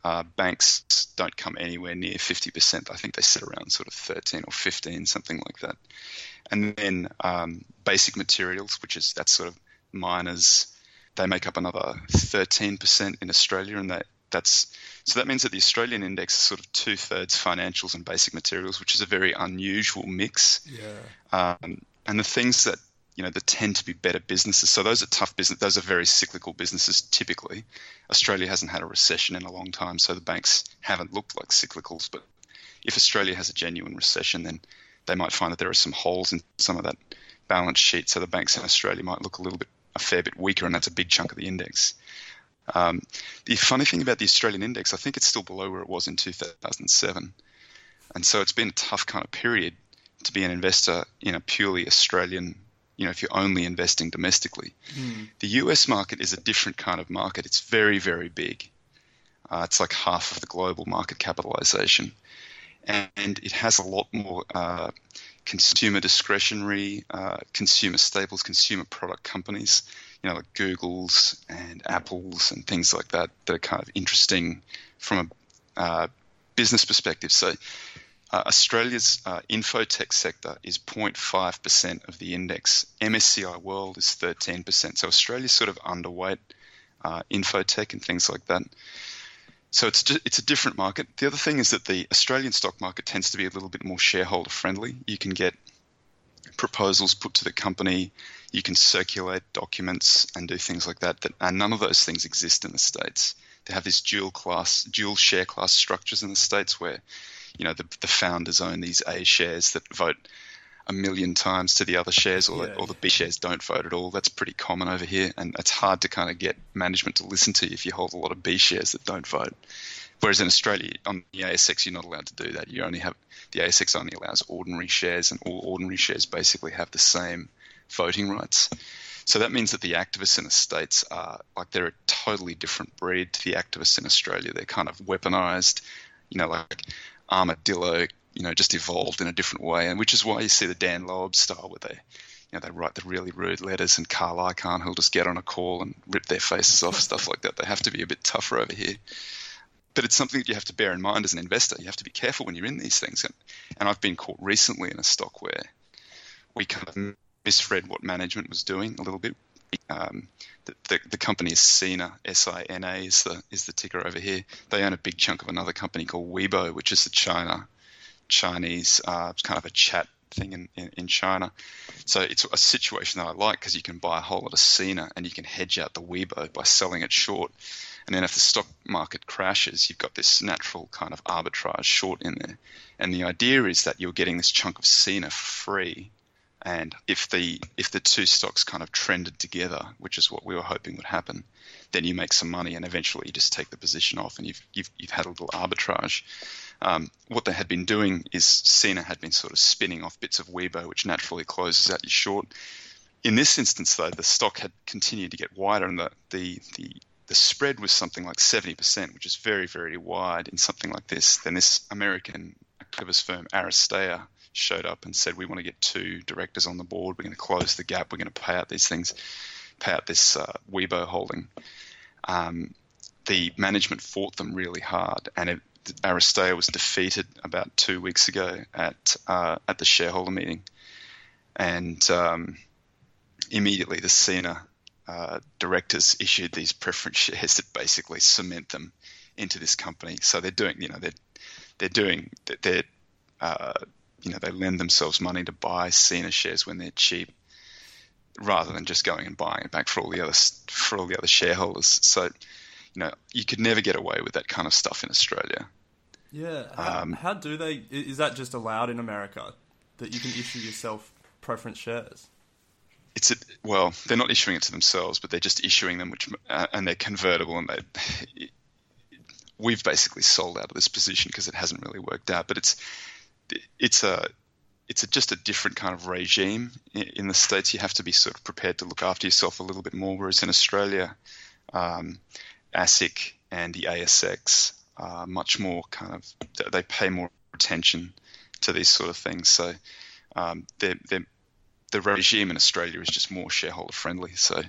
Uh, banks don't come anywhere near fifty percent. I think they sit around sort of thirteen or fifteen, something like that. And then um, basic materials, which is that sort of miners, they make up another thirteen percent in Australia, and that that's so that means that the Australian index is sort of two thirds financials and basic materials, which is a very unusual mix. Yeah. Um, and the things that you know that tend to be better businesses. So those are tough business. Those are very cyclical businesses. Typically, Australia hasn't had a recession in a long time, so the banks haven't looked like cyclicals. But if Australia has a genuine recession, then they might find that there are some holes in some of that balance sheet. So the banks in Australia might look a little bit, a fair bit weaker, and that's a big chunk of the index. Um, the funny thing about the Australian index, I think it's still below where it was in two thousand seven. And so it's been a tough kind of period to be an investor in a purely Australian, you know, if you're only investing domestically. Mm. The U S market is a different kind of market. It's very, very big. Uh, it's like half of the global market capitalization. And it has a lot more uh, consumer discretionary, uh, consumer staples, consumer product companies, you know, like Google's and Apple's and things like that, that are kind of interesting from a uh, business perspective. So uh, Australia's uh, infotech sector is zero point five percent of the index. M S C I World is thirteen percent. So Australia's sort of underweight uh, infotech and things like that. So it's it's a different market. The other thing is that the Australian stock market tends to be a little bit more shareholder friendly. You can get proposals put to the company, you can circulate documents and do things like that. That and none of those things exist in the States. They have these dual class, dual share class structures in the States where, you know, the the founders own these A shares that vote a million times to the other shares, or, Yeah. or the B shares don't vote at all. That's pretty common over here, and it's hard to kind of get management to listen to you if you hold a lot of B shares that don't vote. Whereas in Australia, on the A S X, you're not allowed to do that. You only have the A S X only allows ordinary shares, and all ordinary shares basically have the same voting rights. So that means that the activists in the States are like they're a totally different breed to the activists in Australia. They're kind of weaponized, you know, like armadillo. You know, just evolved in a different way, and which is why you see the Dan Loeb style where they, you know, they write the really rude letters, and Carl Icahn, who'll just get on a call and rip their faces off, stuff like that. They have to be a bit tougher over here. But it's something that you have to bear in mind as an investor. You have to be careful when you're in these things. And, and I've been caught recently in a stock where we kind of misread what management was doing a little bit. Um, the, the, the company is Sina, S I N A is the is the ticker over here. They own a big chunk of another company called Weibo, which is the China. Chinese, uh, kind of a chat thing in, in, in China. So it's a situation that I like because you can buy a whole lot of Sina and you can hedge out the Weibo by selling it short. And then if the stock market crashes, you've got this natural kind of arbitrage short in there. And the idea is that you're getting this chunk of Sina for free. And if the if the two stocks kind of trended together, which is what we were hoping would happen, then you make some money and eventually you just take the position off and you've you've, you've had a little arbitrage. Um, what they had been doing is Sina had been sort of spinning off bits of Weibo, which naturally closes out your short. In this instance, though, the stock had continued to get wider, and the the the, the spread was something like seventy percent, which is very, very wide in something like this. Then this American activist firm, Aristea, showed up and said, we want to get two directors on the board. We're going to close the gap. We're going to pay out these things, pay out this uh, Weibo holding. Um, the management fought them really hard, and it, Aristea was defeated about two weeks ago at uh, at the shareholder meeting, and um, immediately the Sina uh, directors issued these preference shares that basically cement them into this company. So they're doing, you know, they're they're doing they're uh, you know, they lend themselves money to buy Sina shares when they're cheap, rather than just going and buying it back for all the other for all the other shareholders. So, you know, you could never get away with that kind of stuff in Australia. Yeah. How, Um, how do they? Is that just allowed in America that you can issue yourself preference shares? It's a, well, they're not issuing it to themselves, but they're just issuing them, which uh, and they're convertible, and they. We've basically sold out of this position because it hasn't really worked out. But it's it's a it's a, just a different kind of regime in, in the States. You have to be sort of prepared to look after yourself a little bit more, whereas in Australia, um, ASIC and the A S X are much more kind of they pay more attention to these sort of things. So um, they're, they're, the regime in Australia is just more shareholder friendly. So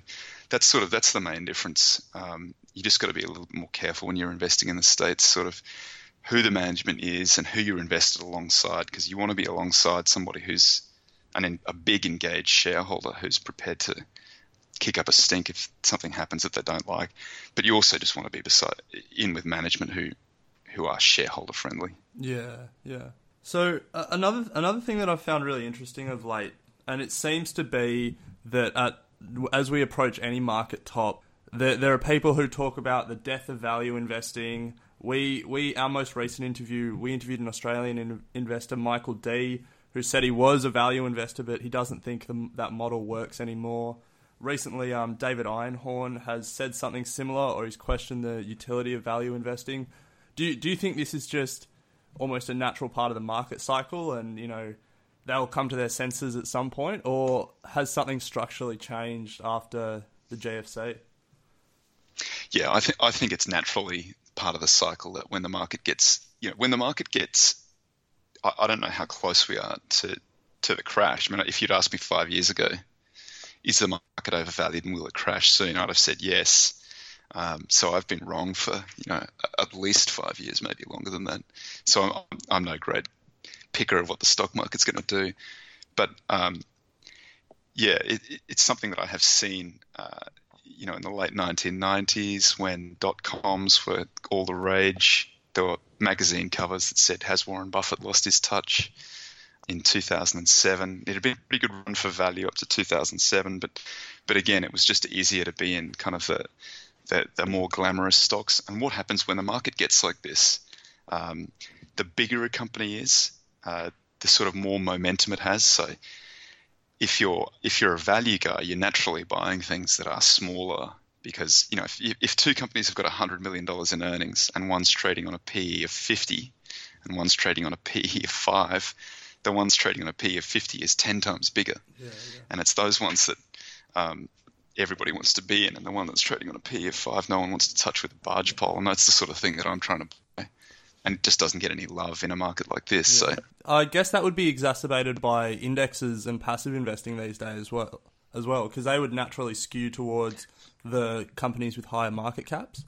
that's sort of that's the main difference. Um, you just got to be a little bit more careful when you're investing in the States, sort of who the management is and who you're invested alongside, because you want to be alongside somebody who's an, a big engaged shareholder who's prepared to kick up a stink if something happens that they don't like. But you also just want to be beside in with management who who are shareholder friendly. Yeah, yeah. So uh, another another thing that I've found really interesting of late, and it seems to be that at, as we approach any market top, there, there are people who talk about the death of value investing. We, we our most recent interview, we interviewed an Australian in, investor, Michael D, who said he was a value investor, but he doesn't think the, that model works anymore. Recently, um, David Einhorn has said something similar, or he's questioned the utility of value investing. Do you, do you think this is just almost a natural part of the market cycle, and you know they'll come to their senses at some point, or has something structurally changed after the G F C? Yeah, I think I think it's naturally part of the cycle that when the market gets, you know, when the market gets, I, I don't know how close we are to to the crash. I mean, if you'd asked me five years ago, is the market overvalued and will it crash soon? I'd have said yes. Um, so I've been wrong for, you know, at least five years, maybe longer than that. So I'm, I'm no great picker of what the stock market's going to do. But um, yeah, it, it's something that I have seen, uh, you know, in the late nineteen nineties when dot-coms were all the rage. There were magazine covers that said, "Has Warren Buffett lost his touch?" In two thousand seven. It had been a pretty good run for value up to two thousand seven, but but again, it was just easier to be in kind of the the, the more glamorous stocks. And what happens when the market gets like this? Um, the bigger a company is, uh, the sort of more momentum it has. So if you're if you're a value guy, you're naturally buying things that are smaller because, you know, if, if two companies have got one hundred million dollars in earnings and one's trading on a P E of fifty and one's trading on a P E of five, the one's trading on a P E of fifty is ten times bigger. Yeah, yeah. And it's those ones that um, everybody wants to be in, and the one that's trading on a P E of five, no one wants to touch with a barge pole. And that's the sort of thing that I'm trying to buy. And it just doesn't get any love in a market like this. Yeah. So I guess that would be exacerbated by indexes and passive investing these days as well, as well, because they would naturally skew towards the companies with higher market caps.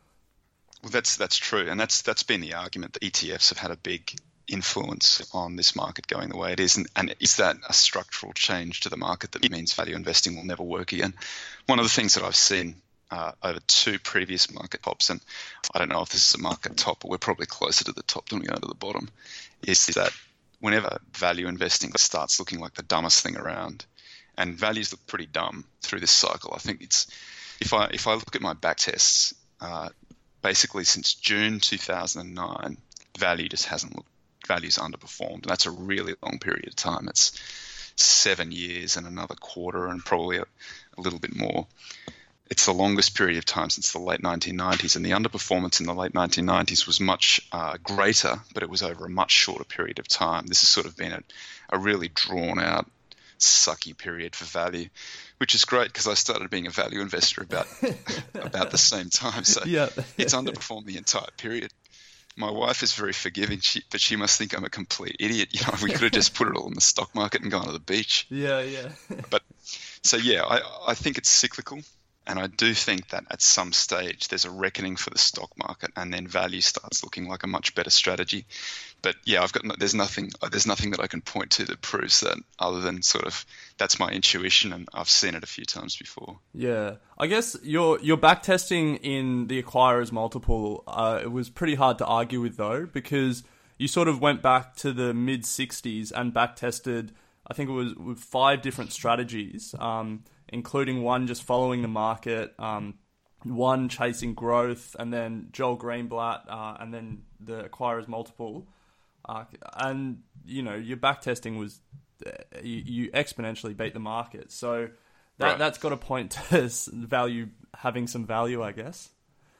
Well, that's that's true, and that's that's been the argument. The E T Fs have had a big influence on this market going the way it is, and, and is that a structural change to the market that means value investing will never work again? One of the things that I've seen uh, over two previous market tops, and I don't know if this is a market top, but we're probably closer to the top than we are to the bottom, is that whenever value investing starts looking like the dumbest thing around, and values look pretty dumb through this cycle, I think it's, if I if I look at my back tests, uh, basically since June two thousand nine, value just hasn't looked, value's underperformed. And that's a really long period of time. It's seven years and another quarter and probably a, a little bit more. It's the longest period of time since the late nineteen nineties, and the underperformance in the late nineteen nineties was much uh, greater, but it was over a much shorter period of time. This has sort of been a, a really drawn-out, sucky period for value, which is great because I started being a value investor about about the same time. So yeah. It's underperformed the entire period. My wife is very forgiving, she, but she must think I'm a complete idiot. You know, we could have just put it all in the stock market and gone to the beach. Yeah, yeah. But so yeah, I, I think it's cyclical, and I do think that at some stage there's a reckoning for the stock market, and then value starts looking like a much better strategy. But yeah, I've got no, there's nothing there's nothing that I can point to that proves that, other than sort of that's my intuition, and I've seen it a few times before. Yeah, I guess your your back testing in the acquirer's multiple, uh, it was pretty hard to argue with though, because you sort of went back to the mid sixties and back tested, I think it was with five different strategies, um, including one just following the market, um, one chasing growth, and then Joel Greenblatt, uh, and then the acquirer's multiple. Uh, and, you know, your back testing was, uh, you, you exponentially beat the market. So that, right. that's got to point to value, having some value, I guess.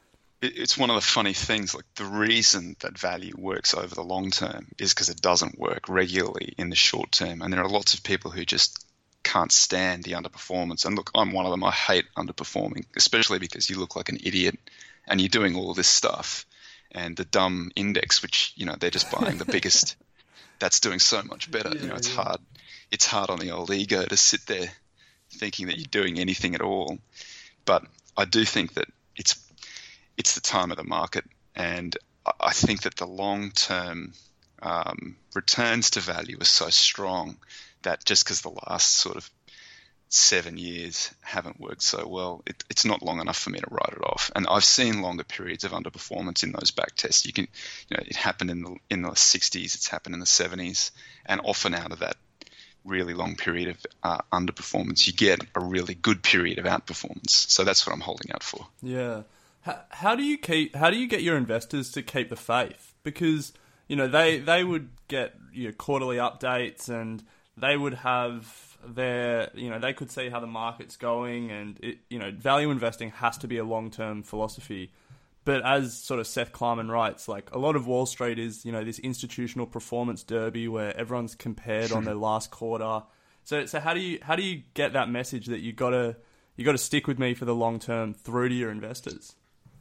It's one of the funny things, like the reason that value works over the long term is because it doesn't work regularly in the short term. And there are lots of people who just can't stand the underperformance. And look, I'm one of them. I hate underperforming, especially because you look like an idiot and you're doing all this stuff. And the dumb index, which, you know, they're just buying the biggest, that's doing so much better. Yeah, you know, it's yeah. hard. It's hard on the old ego to sit there thinking that you're doing anything at all. but I do think that it's it's the time of the market, and I think that the long-term um, returns to value are so strong that just because the last sort of seven years haven't worked so well, it, it's not long enough for me to write it off. And I've seen longer periods of underperformance in those back tests. You can, you know, it happened in the in the sixties, it's happened in the seventies, and often out of that really long period of uh, underperformance, you get a really good period of outperformance. So that's what I'm holding out for. Yeah. How, how do you keep? How do you get your investors to keep the faith? Because you know they they would get you know, quarterly updates, and they would have their you know they could see how the market's going, and it, you know value investing has to be a long term philosophy. But as sort of Seth Klarman writes, like a lot of Wall Street is you know this institutional performance derby where everyone's compared on their last quarter. So so how do you how do you get that message that you gotta you gotta stick with me for the long term through to your investors?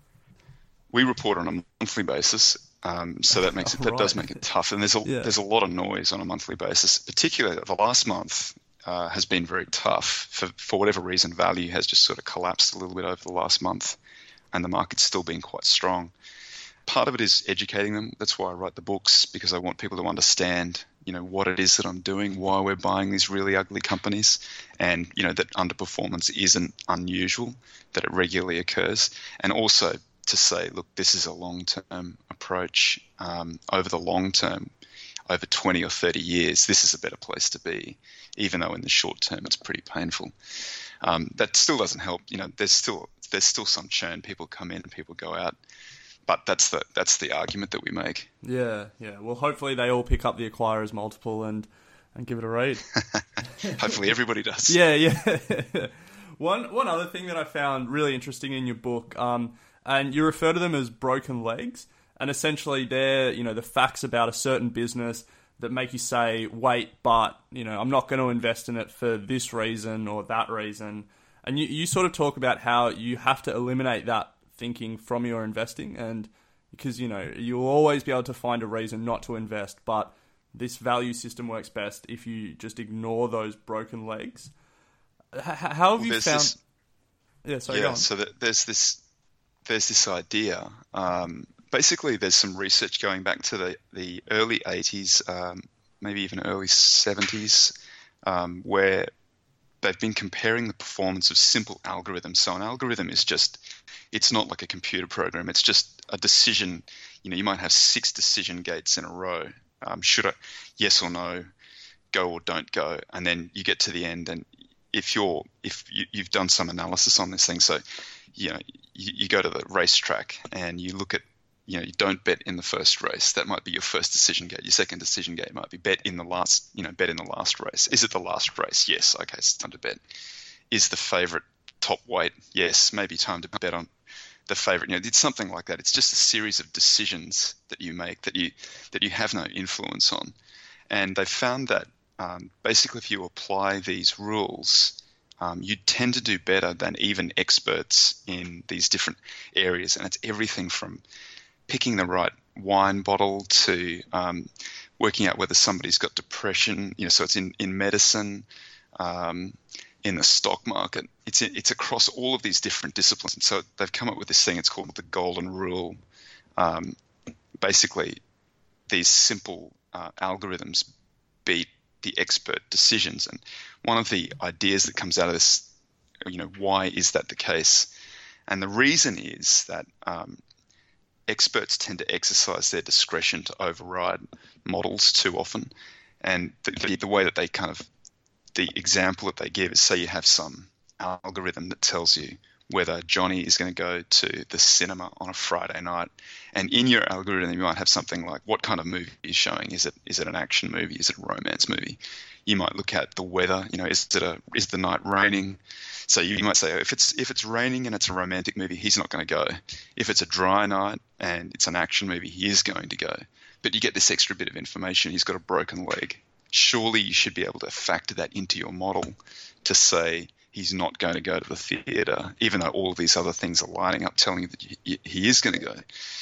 We report on a monthly basis, um, so that makes it, that right. does make it tough. And there's a Yeah. there's a lot of noise on a monthly basis. Particularly the last month uh, has been very tough for for whatever reason. Value has just sort of collapsed a little bit over the last month, and the market's still been quite strong. Part of it is educating them. That's why I write the books, because I want people to understand, you know, what it is that I'm doing, why we're buying these really ugly companies, and you know that underperformance isn't unusual, that it regularly occurs, and also to say, look, this is a long-term approach. Um, over the long term, over twenty or thirty years, this is a better place to be, even though in the short term it's pretty painful. Um, that still doesn't help. You know, there's still there's still some churn. People come in and people go out, but that's the that's the argument that we make. Yeah, yeah. Well, hopefully they all pick up the acquirers multiple and and give it a read. Hopefully everybody does. Yeah, yeah. one one other thing that I found really interesting in your book, um, and you refer to them as broken legs, and essentially they're you know the facts about a certain business that make you say, wait, but you know I'm not going to invest in it for this reason or that reason. And you, you sort of talk about how you have to eliminate that thinking from your investing, and because you know you'll always be able to find a reason not to invest, but this value system works best if you just ignore those broken legs. H- how have well, you found? This, yeah, sorry, yeah. go on. So that there's this there's this idea. Um, basically, there's some research going back to the the early eighties, um, maybe even early seventies, um, where they've been comparing the performance of simple algorithms. So an algorithm is just, it's not like a computer program. It's just a decision. You know, you might have six decision gates in a row. Um, should I, yes or no, go or don't go, and then you get to the end, and if you're if you, you've done some analysis on this thing, so you know you, you go to the racetrack and you look at, you know, you don't bet in the first race. That might be your first decision gate. Your second decision gate might be bet in the last, you know, bet in the last race. Is it the last race? Yes. Okay, it's time to bet. Is the favorite top weight? Yes. Maybe time to bet on the favorite. You know, it's something like that. It's just a series of decisions that you make that you that you have no influence on. And they found that um, basically, if you apply these rules, um, you tend to do better than even experts in these different areas. And it's everything from picking the right wine bottle to um, working out whether somebody's got depression. You know, so it's in in medicine, um, in the stock market. It's it's across all of these different disciplines. And so they've come up with this thing. It's called the golden rule. Um, basically, these simple uh, algorithms beat the expert decisions. And one of the ideas that comes out of this, you know, why is that the case? And the reason is that um, experts tend to exercise their discretion to override models too often. And the, the, the way that they kind of, the example that they give is, say you have some algorithm that tells you whether Johnny is going to go to the cinema on a Friday night. And in your algorithm, you might have something like, what kind of movie is showing? Is it is it an action movie? Is it a romance movie? You might look at the weather. You know, is it a is the night raining? So you might say, if it's if it's raining and it's a romantic movie, he's not going to go. If it's a dry night and it's an action movie, he is going to go. But you get this extra bit of information. He's got a broken leg. Surely you should be able to factor that into your model to say he's not going to go to the theatre, even though all of these other things are lining up telling you that he is going to go.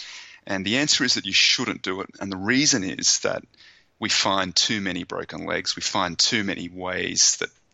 And the answer is that you shouldn't do it. And the reason is that we find too many broken legs. We find too many ways that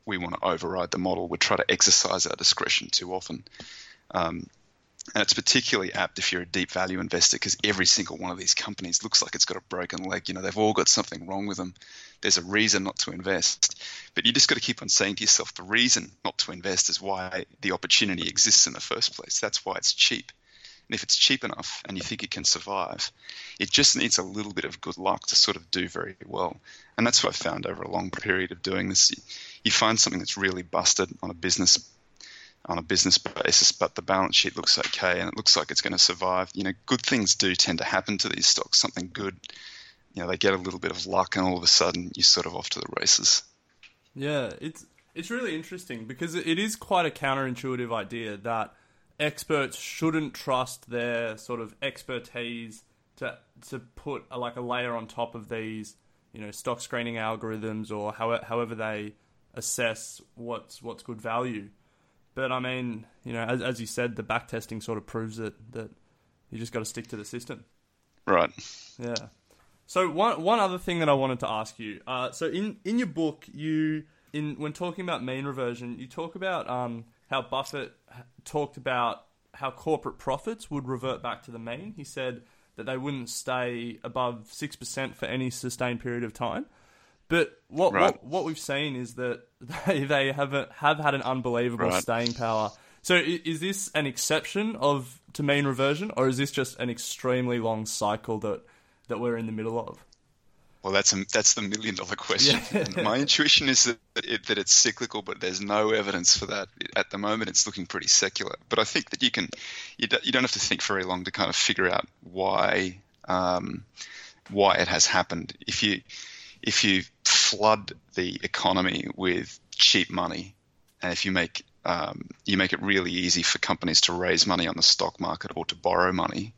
we want to override the model. We try to exercise our discretion too often. Um, and it's particularly apt if you're a deep value investor, because every single one of these companies looks like it's got a broken leg. You know, they've all got something wrong with them. There's a reason not to invest. But you just got to keep on saying to yourself, the reason not to invest is why the opportunity exists in the first place. That's why it's cheap. And if it's cheap enough and you think it can survive, it just needs a little bit of good luck to sort of do very well. And that's what I found over a long period of doing this. You find something that's really busted on a business on a business basis, but the balance sheet looks okay and it looks like it's going to survive. You know, good things do tend to happen to these stocks. Something good, you know, they get a little bit of luck and all of a sudden you're sort of off to the races. Yeah, it's it's really interesting because it is quite a counterintuitive idea that experts shouldn't trust their sort of expertise to to put a, like a layer on top of these, you know, stock screening algorithms or how, however they assess what's what's good value. But I mean, you know, as as you said, the backtesting sort of proves it that you just got to stick to the system. Right. Yeah. So one one other thing that I wanted to ask you. Uh, so in, in your book, you in when talking about mean reversion, you talk about um, how Buffett talked about how corporate profits would revert back to the mean. He said that they wouldn't stay above six percent for any sustained period of time. But what, right. what what we've seen is that they they have a, have had an unbelievable right. staying power. So is this an exception of to mean reversion, or is this just an extremely long cycle that, that we're in the middle of? Well, that's a, that's the million dollar question. Yeah. My intuition is that it, that it's cyclical, but there's no evidence for that. At the moment, it's looking pretty secular. But I think that you can you, do, you don't have to think very long to kind of figure out why um, why it has happened. If you if you flood the economy with cheap money, and if you make um, you make it really easy for companies to raise money on the stock market or to borrow money,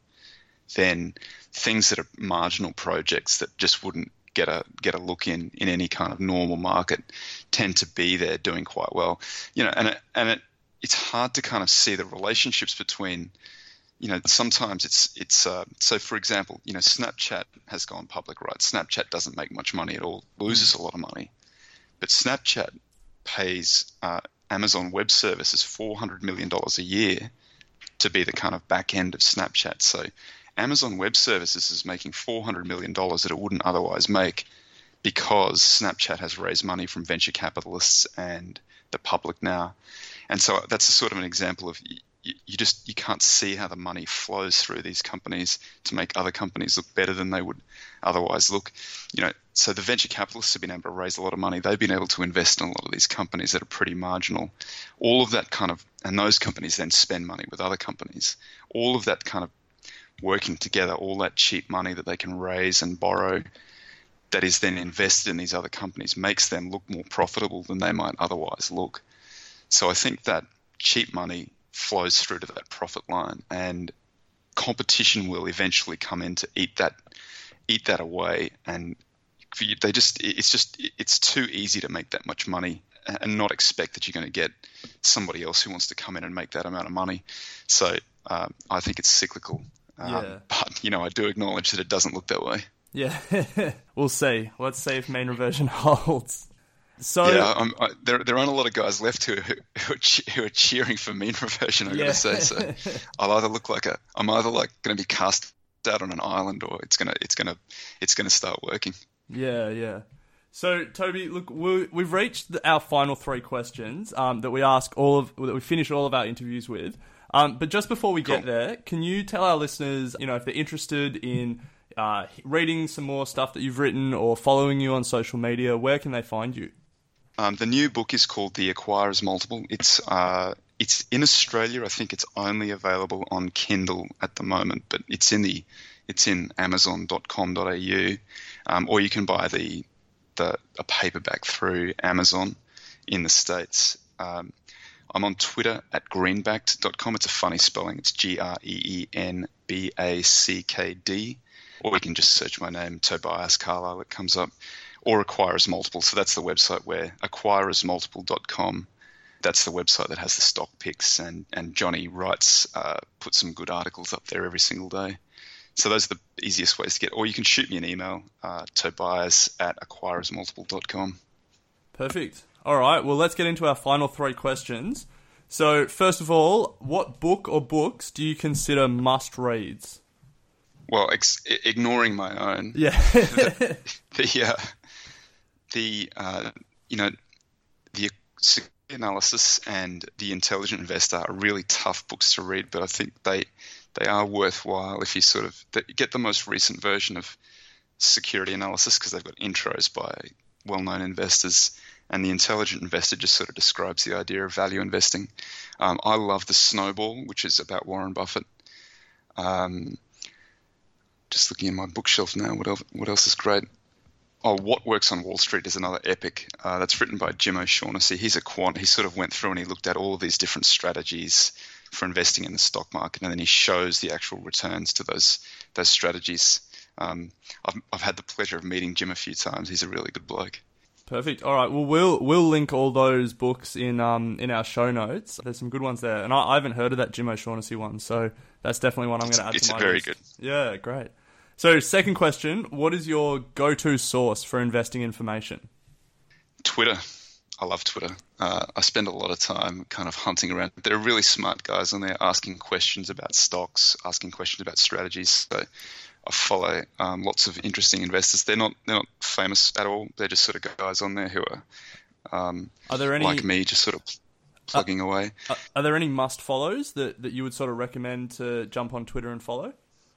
then things that are marginal projects that just wouldn't get a get a look in in any kind of normal market tend to be there doing quite well. You know, and it, and it it's hard to kind of see the relationships between. You know, sometimes it's it's uh, so. For example, you know, Snapchat has gone public, right? Snapchat doesn't make much money at all, loses a lot of money, but Snapchat pays uh, Amazon Web Services four hundred million dollars a year to be the kind of back end of Snapchat. So Amazon Web Services is making four hundred million dollars that it wouldn't otherwise make because Snapchat has raised money from venture capitalists and the public now. And so that's a sort of an example of you, you just you can't see how the money flows through these companies to make other companies look better than they would otherwise look. You know, so the venture capitalists have been able to raise a lot of money. They've been able to invest in a lot of these companies that are pretty marginal. All of that kind of, and those companies then spend money with other companies. All of that kind of working together, all that cheap money that they can raise and borrow that is then invested in these other companies makes them look more profitable than they might otherwise look. So I think that cheap money flows through to that profit line, and competition will eventually come in to eat that eat that away. And they just it's just it's too easy to make that much money and not expect that you're going to get somebody else who wants to come in and make that amount of money. So um, I think it's cyclical. Um, Yeah. But, you know, I do acknowledge that it doesn't look that way. Yeah, we'll see. Let's see if mean reversion holds. So yeah, I'm, I, there there aren't a lot of guys left who who, who, are, che- who are cheering for mean reversion. I got Yeah. to say, so I'll either look like a I'm either like going to be cast out on an island, or it's gonna it's gonna it's gonna start working. Yeah, yeah. So, Toby, look, we, we've reached the, our final three questions um, that we ask all of that we finish all of our interviews with. Um, but just before we get Cool. there, can you tell our listeners, you know, if they're interested in uh, reading some more stuff that you've written or following you on social media, where can they find you? Um, the new book is called The Acquirer's Multiple. It's uh, it's in Australia. I think it's only available on Kindle at the moment, but it's in the it's in amazon dot com dot a u, um, or you can buy the the a paperback through Amazon in the States. Um, I'm on Twitter at greenbacked dot com. It's a funny spelling. It's G R E E N B A C K D. Or you can just search my name, Tobias Carlisle. It comes up. Or Acquirers Multiple. So that's the website where acquirers multiple dot com. That's the website that has the stock picks. And, and Johnny writes, uh, puts some good articles up there every single day. So those are the easiest ways to get. Or you can shoot me an email, uh, Tobias at acquirers multiple dot com. Perfect. All right, well, let's get into our final three questions. So, first of all, what book or books do you consider must-reads? Well, ex- ignoring my own, Yeah. the the, uh, the uh, you know the security analysis and the Intelligent Investor are really tough books to read, but I think they they are worthwhile if you sort of they, get the most recent version of security analysis because they've got intros by well-known investors, and the Intelligent Investor just sort of describes the idea of value investing. Um, I love The Snowball, which is about Warren Buffett. Um, just looking in my bookshelf now, what else, what else is great? Oh, What Works on Wall Street is another epic. Uh, that's written by Jim O'Shaughnessy. He's a quant. He sort of went through and he looked at all of these different strategies for investing in the stock market, and then he shows the actual returns to those those strategies. Um, I've, I've had the pleasure of meeting Jim a few times. He's a really good bloke. Perfect. All right. Well, we'll we'll link all those books in um in our show notes. There's some good ones there, and I, I haven't heard of that Jim O'Shaughnessy one, so that's definitely one I'm going to add it's to my very list. good. Yeah, great. So, second question: what is your go-to source for investing information? Twitter. I love Twitter. Uh, I spend a lot of time kind of hunting around. There are really smart guys on there asking questions about stocks, asking questions about strategies. So I follow um, lots of interesting investors. They're not they're not famous at all. They're just sort of guys on there who are um, Are there any like me, just sort of plugging uh, away. Are, are there any must follows that, that you would sort of recommend to jump on Twitter and follow?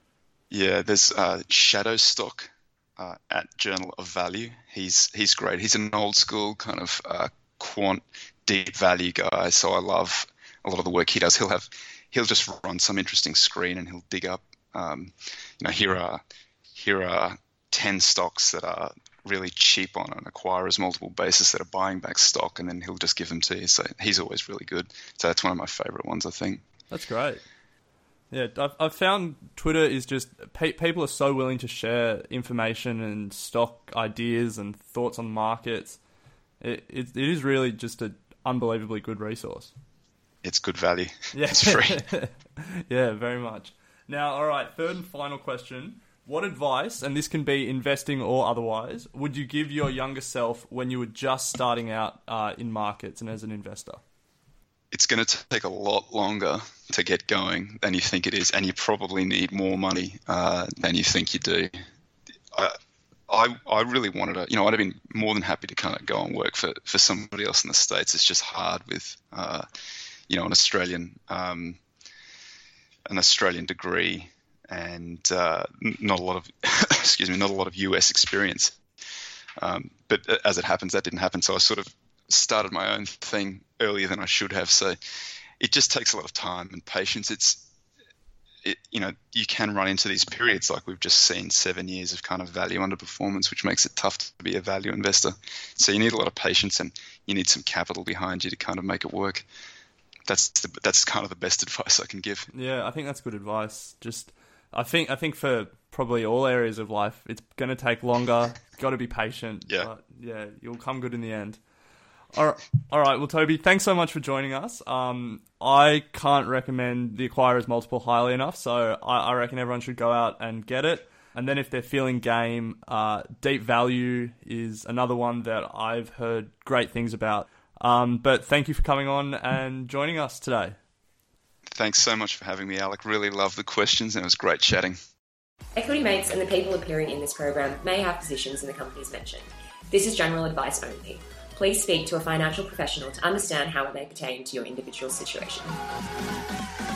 Yeah, there's uh, Shadowstock uh, at Journal of Value. He's he's great. He's an old school kind of uh, quant deep value guy. So I love a lot of the work he does. He'll have he'll just run some interesting screen and he'll dig up. Um, you know, here are here are ten stocks that are really cheap on an acquirer's multiple basis that are buying back stock, and then he'll just give them to you. So he's always really good. So that's one of my favorite ones, I think. That's great. Yeah, I've, I've found Twitter is just pe- people are so willing to share information and stock ideas and thoughts on markets. It it, it is really just an unbelievably good resource. It's good value. Yeah. It's free. Yeah, very much. Now, all right, third and final question. What advice, and this can be investing or otherwise, would you give your younger self when you were just starting out uh, in markets and as an investor? It's going to take a lot longer to get going than you think it is, and you probably need more money uh, than you think you do. I, I I really wanted to, you know, I'd have been more than happy to kind of go and work for, for somebody else in the States. It's just hard with, uh, you know, an Australian um, an Australian degree and uh, not a lot of excuse me, not a lot of U S experience. Um, but as it happens, that didn't happen. So I sort of started my own thing earlier than I should have. So it just takes a lot of time and patience. It's, it, you know, you can run into these periods like we've just seen, seven years of kind of value underperformance, which makes it tough to be a value investor. So you need a lot of patience and you need some capital behind you to kind of make it work. That's the, that's kind of the best advice I can give. Yeah, I think that's good advice. Just, I think, I think for probably all areas of life, it's going to take longer. Got to be patient. Yeah. But yeah, you'll come good in the end. All right, all right. Well, Toby, thanks so much for joining us. Um, I can't recommend The Acquirer's Multiple highly enough, so I, I reckon everyone should go out and get it. And then if they're feeling game, uh, Deep Value is another one that I've heard great things about. Um, but thank you for coming on and joining us today. Thanks so much for having me, Alec. Really loved the questions and it was great chatting. Equity Mates and the people appearing in this program may have positions in the companies mentioned. This is general advice only. Please speak to a financial professional to understand how it may pertain to your individual situation.